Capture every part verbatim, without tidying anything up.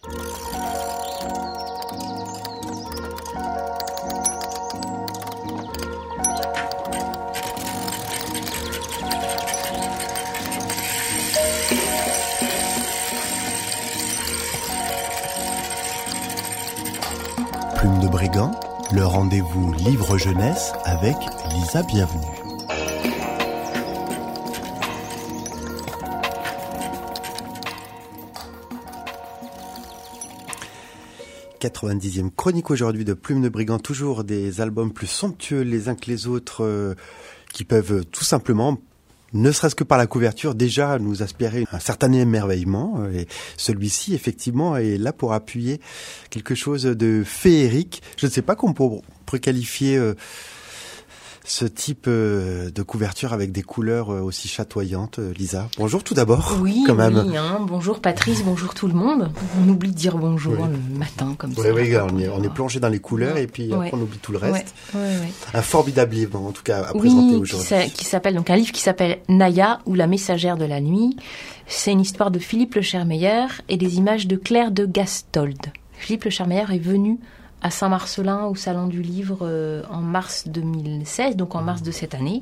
Plume de Brigand, le rendez-vous livre jeunesse avec Lisa Bienvenue. quatre-vingt-dixième chronique aujourd'hui de Plume de Brigand, toujours des albums plus somptueux les uns que les autres euh, qui peuvent tout simplement, ne serait-ce que par la couverture, déjà nous aspirer un certain émerveillement. Et celui-ci, effectivement, est là pour appuyer quelque chose de féerique. Je ne sais pas comment on pourrait qualifier euh, ce type euh, de couverture avec des couleurs euh, aussi chatoyantes. Lisa, bonjour tout d'abord. Oui, quand même. oui hein. Bonjour Patrice, bonjour tout le monde. On oublie de dire bonjour oui. le matin comme oui, ça. Oui, on est, on est plongé dans les couleurs et puis ouais. après on oublie tout le reste. Ouais. Ouais, ouais. Un formidable livre, en tout cas, à oui, présenter aujourd'hui. Qui, qui s'appelle donc un livre qui s'appelle Naya ou la messagère de la nuit. C'est une histoire de Philippe Lechermeyer et des images de Claire de Gastold. Philippe Lechermeyer est venu à Saint-Marcelin au Salon du Livre euh, en mars deux mille seize, donc en mars de cette année.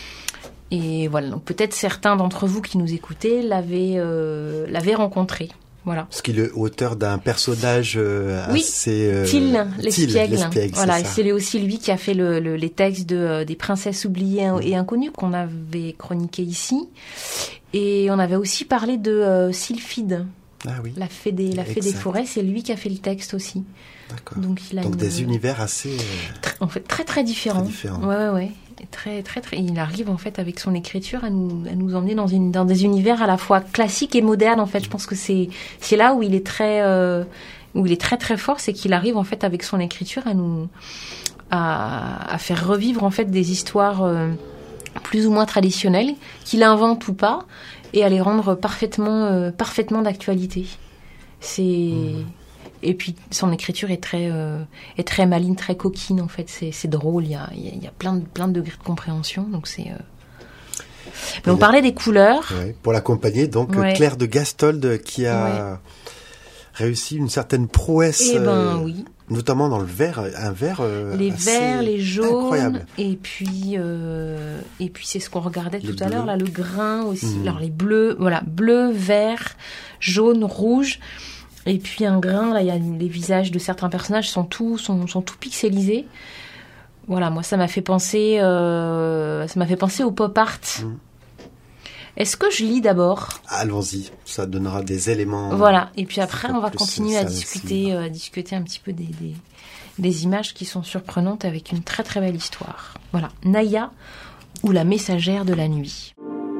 Et voilà, donc peut-être certains d'entre vous qui nous écoutez l'avaient, euh, l'avaient rencontré. Voilà. Parce qu'il est auteur d'un personnage euh, oui, assez... Euh, Till, l'espiègle. l'espiègle voilà, c'est et ça. c'est aussi lui qui a fait le, le, les textes de, euh, des princesses oubliées mmh. et inconnues qu'on avait chroniqués ici. Et on avait aussi parlé de euh, Sylphide. Ah oui. La fée des, la fée des forêts, c'est lui qui a fait le texte aussi. D'accord. Donc, il a Donc une... des univers assez... Euh... Très, en fait, très très différents. Très différents. Ouais, ouais, ouais. Très, très, très... Il arrive en fait avec son écriture à nous, à nous emmener dans, une, dans des univers à la fois classiques et modernes. En fait, je pense que c'est, c'est là où il est très, euh, où il est très très fort, c'est qu'il arrive en fait avec son écriture à nous, à, à faire revivre en fait des histoires euh, plus ou moins traditionnelles, qu'il invente ou pas, et à les rendre parfaitement, euh, parfaitement d'actualité. C'est mmh. Et puis son écriture est très, euh, est très maligne, très coquine en fait. C'est, c'est drôle. Il y a, il y a plein de, plein de degrés de compréhension. Donc c'est. Euh... Mais on parlait des couleurs. Ouais, pour l'accompagner, donc ouais. Claire de Gastold qui a ouais. réussi une certaine prouesse. Eh ben euh, oui. Notamment dans le vert, un vert euh, les verts, les jaunes, incroyable. Et puis euh, et puis c'est ce qu'on regardait les tout bleus. à l'heure là, le grain aussi. Mmh. Alors les bleus, voilà, bleu, vert, jaune, rouge. Et puis un grain, là, il y a les visages de certains personnages sont tout, sont, sont tout pixelisés. Voilà, moi, ça m'a fait penser, euh, ça m'a fait penser au pop art. Mmh. Est-ce que je lis d'abord ? Allons-y, ça donnera des éléments. Voilà, et puis après, on va continuer à discuter, euh, à discuter un petit peu des, des, des images qui sont surprenantes avec une très très belle histoire. Voilà, Naya ou la messagère de la nuit.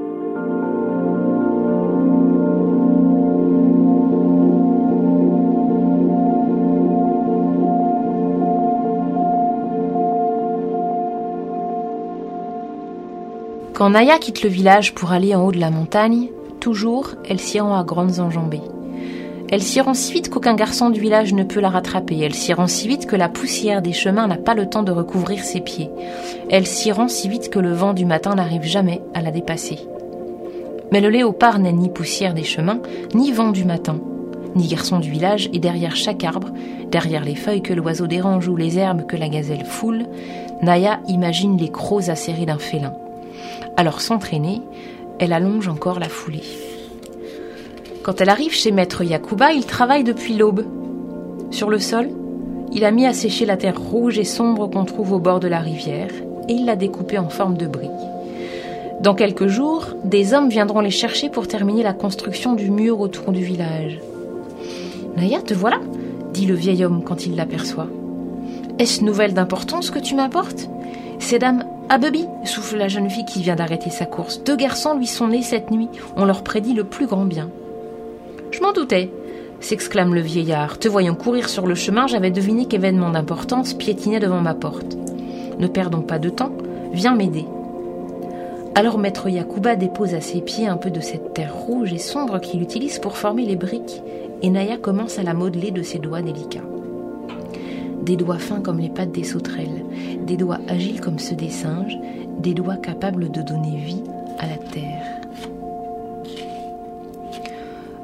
Quand Naya quitte le village pour aller en haut de la montagne, toujours, elle s'y rend à grandes enjambées. Elle s'y rend si vite qu'aucun garçon du village ne peut la rattraper. Elle s'y rend si vite que la poussière des chemins n'a pas le temps de recouvrir ses pieds. Elle s'y rend si vite que le vent du matin n'arrive jamais à la dépasser. Mais le léopard n'est ni poussière des chemins, ni vent du matin, ni garçon du village, et derrière chaque arbre, derrière les feuilles que l'oiseau dérange ou les herbes que la gazelle foule, Naya imagine les crocs acérés d'un félin. Alors sans traîner, elle allonge encore la foulée. Quand elle arrive chez Maître Yacouba, il travaille depuis l'aube. Sur le sol, il a mis à sécher la terre rouge et sombre qu'on trouve au bord de la rivière et il l'a découpée en forme de briques. Dans quelques jours, des hommes viendront les chercher pour terminer la construction du mur autour du village. « Naya, te voilà !» dit le vieil homme quand il l'aperçoit. « Est-ce nouvelle d'importance que tu m'apportes ? C'est dame Abebi, souffle la jeune fille qui vient d'arrêter sa course. Deux garçons lui sont nés cette nuit. On leur prédit le plus grand bien. Je m'en doutais, s'exclame le vieillard. Te voyant courir sur le chemin, j'avais deviné qu'événement d'importance piétinait devant ma porte. Ne perdons pas de temps, viens m'aider. Alors Maître Yacouba dépose à ses pieds un peu de cette terre rouge et sombre qu'il utilise pour former les briques, et Naya commence à la modeler de ses doigts délicats. Des doigts fins comme les pattes des sauterelles, des doigts agiles comme ceux des singes, des doigts capables de donner vie à la terre.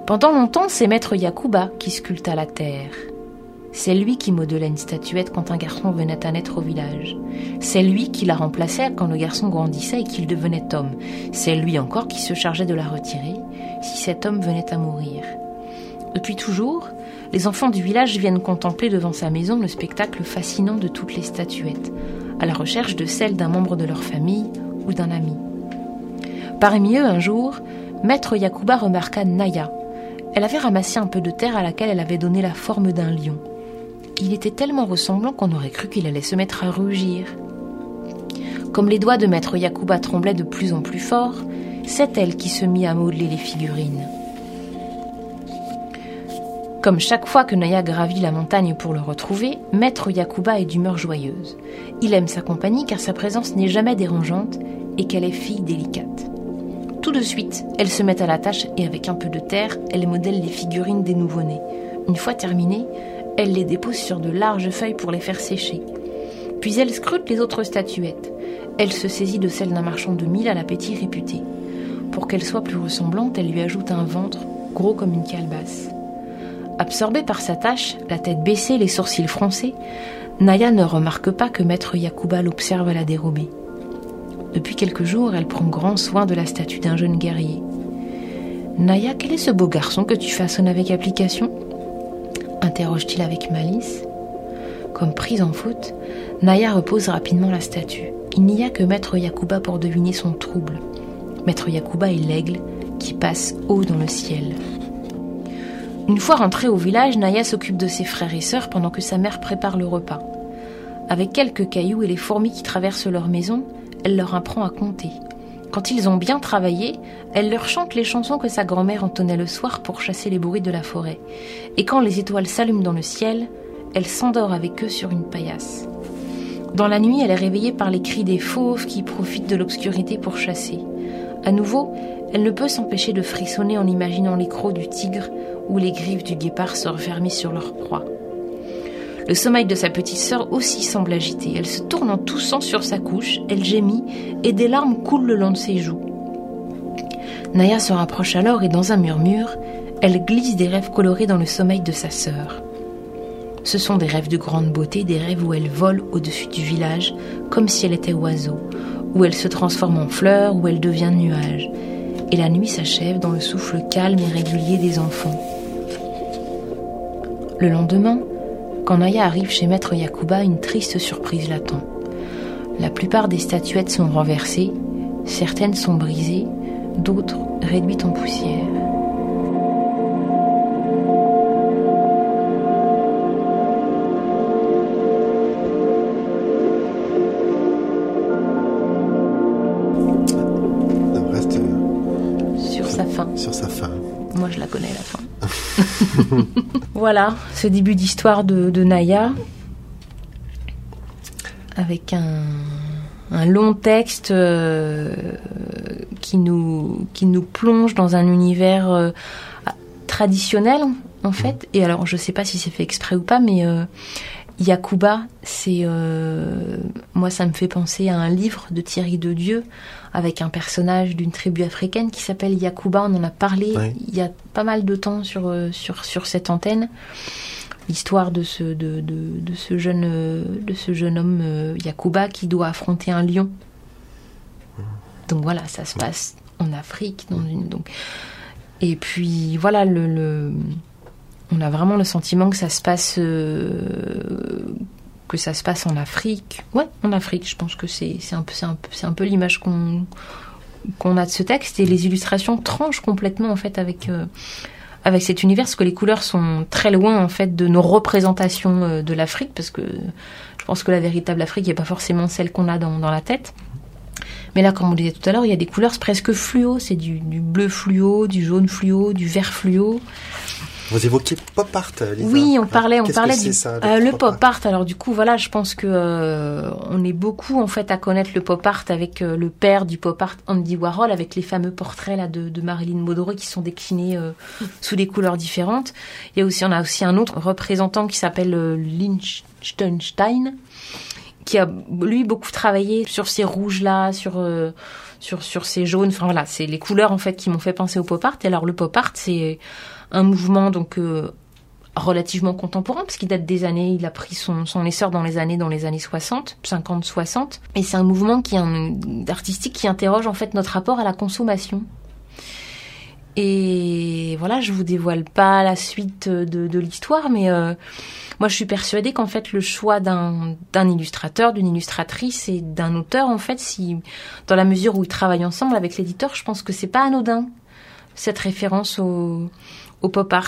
Pendant longtemps, c'est maître Yacouba qui sculpta la terre. C'est lui qui modelait une statuette quand un garçon venait à naître au village. C'est lui qui la remplaçait quand le garçon grandissait et qu'il devenait homme. C'est lui encore qui se chargeait de la retirer si cet homme venait à mourir. Depuis toujours, les enfants du village viennent contempler devant sa maison le spectacle fascinant de toutes les statuettes, à la recherche de celle d'un membre de leur famille ou d'un ami. Parmi eux, un jour, maître Yacouba remarqua Naya. Elle avait ramassé un peu de terre à laquelle elle avait donné la forme d'un lion. Il était tellement ressemblant qu'on aurait cru qu'il allait se mettre à rugir. Comme les doigts de maître Yacouba tremblaient de plus en plus fort, c'est elle qui se mit à modeler les figurines. Comme chaque fois que Naya gravit la montagne pour le retrouver, maître Yacouba est d'humeur joyeuse. Il aime sa compagnie car sa présence n'est jamais dérangeante et qu'elle est fille délicate. Tout de suite, elle se met à la tâche et avec un peu de terre, elle modèle les figurines des nouveau-nés. Une fois terminées, elle les dépose sur de larges feuilles pour les faire sécher. Puis elle scrute les autres statuettes. Elle se saisit de celle d'un marchand de mille à l'appétit réputé. Pour qu'elle soit plus ressemblante, elle lui ajoute un ventre gros comme une calebasse. Absorbée par sa tâche, la tête baissée, les sourcils froncés, Naya ne remarque pas que maître Yacouba l'observe à la dérobée. Depuis quelques jours, elle prend grand soin de la statue d'un jeune guerrier. « Naya, quel est ce beau garçon que tu façonnes avec application ?» interroge-t-il avec malice. Comme prise en faute, Naya repose rapidement la statue. Il n'y a que maître Yacouba pour deviner son trouble. Maître Yacouba est l'aigle qui passe haut dans le ciel. Une fois rentrée au village, Naya s'occupe de ses frères et sœurs pendant que sa mère prépare le repas. Avec quelques cailloux et les fourmis qui traversent leur maison, elle leur apprend à compter. Quand ils ont bien travaillé, elle leur chante les chansons que sa grand-mère entonnait le soir pour chasser les bruits de la forêt. Et quand les étoiles s'allument dans le ciel, elle s'endort avec eux sur une paillasse. Dans la nuit, elle est réveillée par les cris des fauves qui profitent de l'obscurité pour chasser. À nouveau, elle ne peut s'empêcher de frissonner en imaginant les crocs du tigre ou les griffes du guépard se refermer sur leur proie. Le sommeil de sa petite sœur aussi semble agité. Elle se tourne en toussant sur sa couche, elle gémit et des larmes coulent le long de ses joues. Naya se rapproche alors et dans un murmure, elle glisse des rêves colorés dans le sommeil de sa sœur. Ce sont des rêves de grande beauté, des rêves où elle vole au-dessus du village comme si elle était oiseau, où elle se transforme en fleur, où elle devient nuage. Et la nuit s'achève dans le souffle calme et régulier des enfants. Le lendemain, quand Naya arrive chez maître Yacouba, une triste surprise l'attend. La plupart des statuettes sont renversées, certaines sont brisées, d'autres réduites en poussière. Le reste sur sa fin. Sur sa fin. Moi, je la connais, la fin. Voilà, ce début d'histoire de, de Naya, avec un, un long texte euh, qui, nous, qui nous plonge dans un univers euh, traditionnel, en fait. Et alors, je ne sais pas si c'est fait exprès ou pas, mais euh, Yacouba, c'est, euh, moi, ça me fait penser à un livre de Thierry Dedieu, avec un personnage d'une tribu africaine qui s'appelle Yacouba. On en a parlé oui. il y a pas mal de temps sur, sur, sur cette antenne. L'histoire de ce, de, de, de ce, jeune, de ce jeune homme euh, Yacouba qui doit affronter un lion. Donc voilà, ça se passe en Afrique. Dans une, donc... Et puis voilà, le, le... on a vraiment le sentiment que ça se passe... Euh... que ça se passe en Afrique. Ouais, en Afrique, je pense que c'est, c'est, un, peu, c'est, un, c'est un peu l'image qu'on, qu'on a de ce texte. Et les illustrations tranchent complètement, en fait, avec, euh, avec cet univers, parce que les couleurs sont très loin, en fait, de nos représentations euh, de l'Afrique, parce que je pense que la véritable Afrique n'est pas forcément celle qu'on a dans, dans la tête. Mais là, comme on disait tout à l'heure, il y a des couleurs presque fluo. C'est du, du bleu fluo, du jaune fluo, du vert fluo. Vous évoquiez pop art, Lisa. Oui, on parlait, on Qu'est-ce parlait que du c'est, ça, euh, le pop art, pop art. Alors du coup, voilà, je pense que euh, on est beaucoup en fait à connaître le pop art avec euh, le père du pop art, Andy Warhol, avec les fameux portraits là de, de Marilyn Monroe qui sont déclinés euh, sous des couleurs différentes. Il y a aussi, on a aussi un autre représentant qui s'appelle euh, Lichtenstein, qui a lui beaucoup travaillé sur ces rouges là, sur euh, sur sur ces jaunes. Enfin voilà, c'est les couleurs en fait qui m'ont fait penser au pop art. Et alors le pop art, c'est un mouvement donc euh, relativement contemporain, parce qu'il date des années, il a pris son, son essor dans les années, dans les années soixante, cinquante, soixante. Et c'est un mouvement qui est un, artistique qui interroge en fait notre rapport à la consommation. Et voilà, je vous dévoile pas la suite de, de l'histoire, mais euh, moi je suis persuadée qu'en fait le choix d'un, d'un illustrateur, d'une illustratrice et d'un auteur, en fait, si dans la mesure où ils travaillent ensemble avec l'éditeur, je pense que c'est pas anodin cette référence au, au pop art,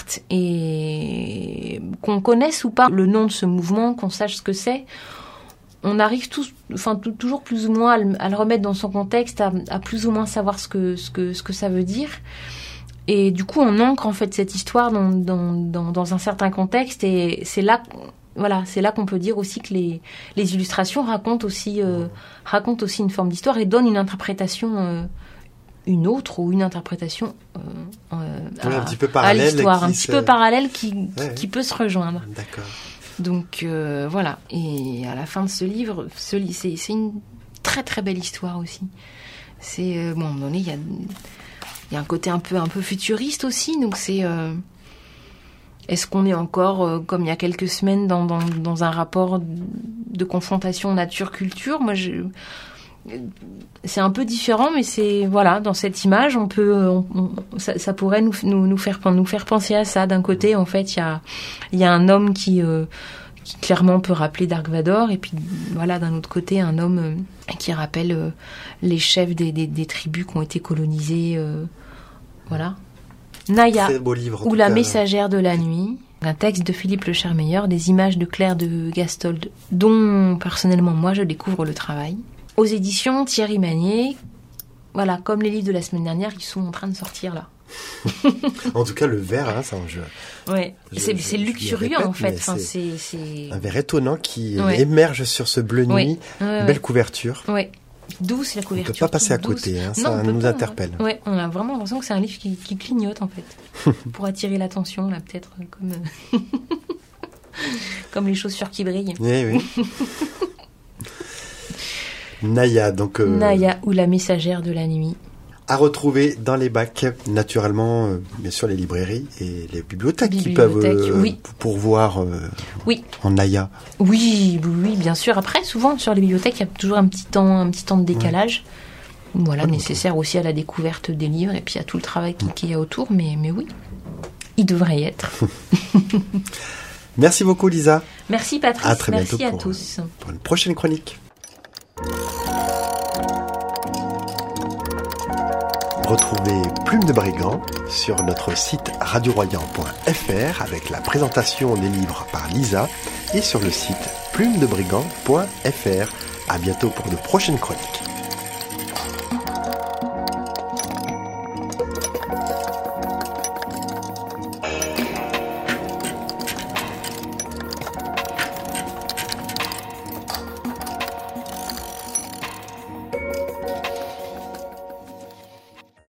et qu'on connaisse ou pas le nom de ce mouvement, qu'on sache ce que c'est. On arrive tous, enfin t- toujours plus ou moins à le, à le remettre dans son contexte, à, à plus ou moins savoir ce que ce que ce que ça veut dire. Et du coup, on ancre en fait cette histoire dans dans dans, dans un certain contexte, et c'est là, voilà, c'est là qu'on peut dire aussi que les les illustrations racontent aussi euh, racontent aussi une forme d'histoire et donnent une interprétation, euh, une autre ou une interprétation euh, euh, oui, à, un petit peu parallèle, à l'histoire, un qui petit se... peu parallèle qui qui, ouais, qui peut se rejoindre. D'accord. Donc euh, voilà. Et à la fin de ce livre, ce li- c'est c'est une très très belle histoire aussi. C'est euh, bon, à un moment donné, il y a Il y a un côté un peu, un peu futuriste aussi, donc c'est... Euh, est-ce qu'on est encore, euh, comme il y a quelques semaines, dans, dans, dans un rapport de confrontation nature-culture ? Moi, je, c'est un peu différent, mais c'est... Voilà, dans cette image, on peut... On, on, ça, ça pourrait nous, nous, nous, faire, nous faire penser à ça. D'un côté, en fait, il y a, il y a un homme qui... Euh, qui clairement peut rappeler Dark Vador, et puis voilà, d'un autre côté, un homme euh, qui rappelle euh, les chefs des, des, des tribus qui ont été colonisées, euh, voilà. Naya, livre, ou la cas. messagère de la nuit, un texte de Philippe Le Chermeilleur, des images de Claire de Gastold, dont personnellement moi je découvre le travail, aux éditions Thierry Magnier. Voilà, comme les livres de la semaine dernière, ils sont en train de sortir là. En tout cas, le verre, hein, ça, je, ouais, je, c'est, je, c'est je luxuriant répète, en fait. Enfin, c'est, c'est, c'est un verre étonnant qui ouais. émerge sur ce bleu nuit. Ouais. Ouais, belle ouais. couverture. Ouais. Douce la couverture. On ne peut pas passer à douce. côté, hein, non, ça nous pas, interpelle. Ouais. ouais, on a vraiment l'impression que c'est un livre qui, qui clignote en fait, pour attirer l'attention là, peut-être comme euh, comme les chaussures qui brillent. Oui, oui. Naya, donc. Euh... Naya, ou la messagère de la nuit. À retrouver dans les bacs, naturellement, euh, bien sûr, les librairies et les bibliothèques, bibliothèques qui peuvent euh, oui. pourvoir euh, oui. en Naya. Oui, oui, bien sûr. Après, souvent, sur les bibliothèques, il y a toujours un petit temps, un petit temps de décalage. Ouais. Voilà, ouais, nécessaire donc. Aussi à la découverte des livres et puis à tout le travail qui, qu'il y a autour. Mais, mais oui, il devrait y être. Merci beaucoup, Lisa. Merci, Patrice. À très Merci bientôt à pour, tous. Pour une prochaine chronique. Retrouvez Plume de Brigand sur notre site radio royan point f r avec la présentation des livres par Lisa et sur le site plume de brigand point f r. À bientôt pour de prochaines chroniques.